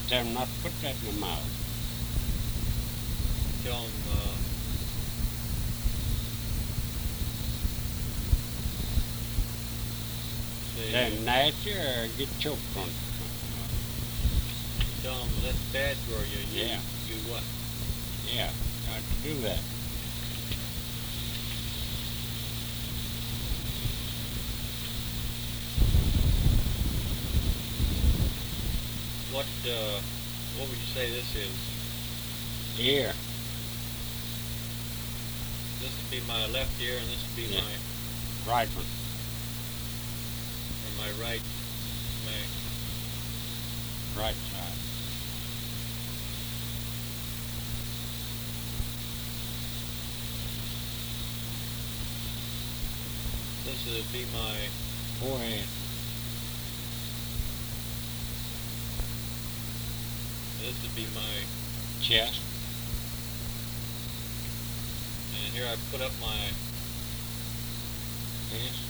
tell them not to put that in their mouth. Tell them, They're nasty or get choked on. tell them that's bad for you. Yeah. You what? Yeah, got to do that. What would you say this is? Ear. This would be my left ear, and this would be Yeah. my Right one. or my right, Right side. this would be my Forehead. this would be my Chest. and here I put up my Yes.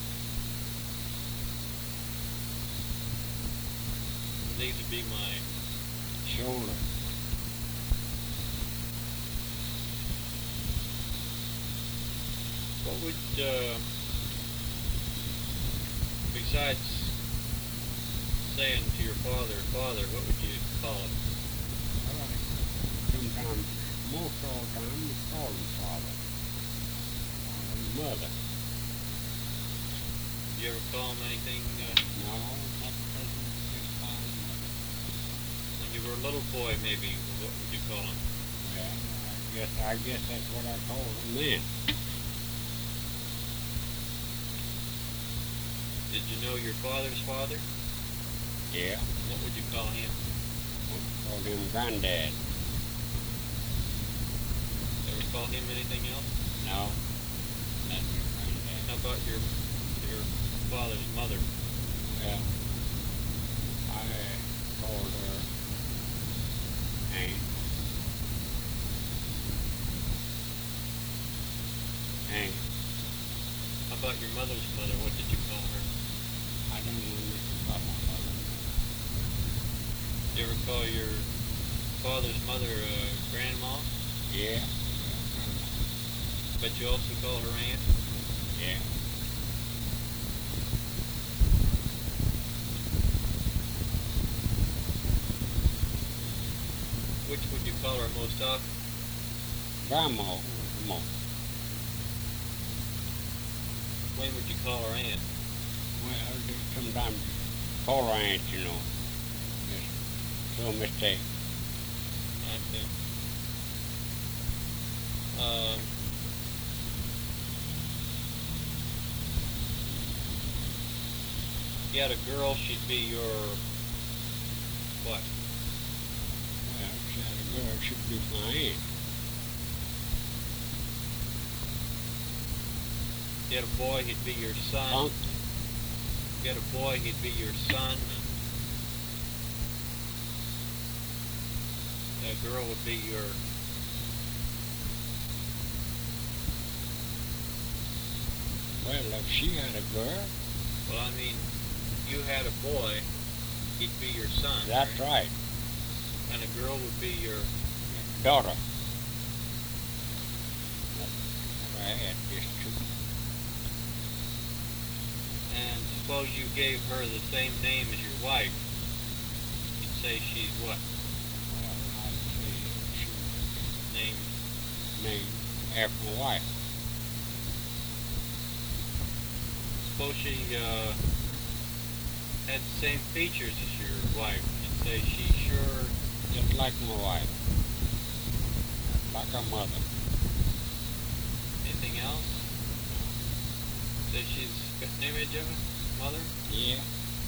these would be my Shoulder. what would besides saying to your father, what would you call him? Sometimes, most all the time, we call him father. Call him mother. You ever call him anything No, not present, just call him mother. when you were a little boy? Maybe what would you call him? Well, I guess that's what I called him then. Did you know your father's father? Yeah. What would you call him? Called him Granddad. Ever call him anything else? No. That's your Granddad. How about your father's mother? Well, I called her Aunt. Aunt. How about your mother's mother? What did you call her? I don't know anything about my mother. You ever call your father's mother grandma? Yeah. But you also call her aunt? Yeah. Which would you call her most often? Grandma was the most. When would you call her aunt? Well, just sometimes call her Aunt, you know. Just no mistake. I see. If you had a girl, she'd be your what? Well, she had a girl, she'd be my aunt. If you had a boy, he'd be your son. Uncle. If you had a boy, he'd be your son. And a girl would be your Well, if she had a girl, well, I mean, you had a boy, he'd be your son. that's right. And a girl would be your Daughter. That's what I had, just two. and suppose you gave her the same name as your wife. You'd say she's what? Well, I'd say she was Named named after my wife. suppose she had the same features as your wife. You'd say she sure Just like my wife. Like her mother. anything else? Say she's got an image of a mother? Yeah.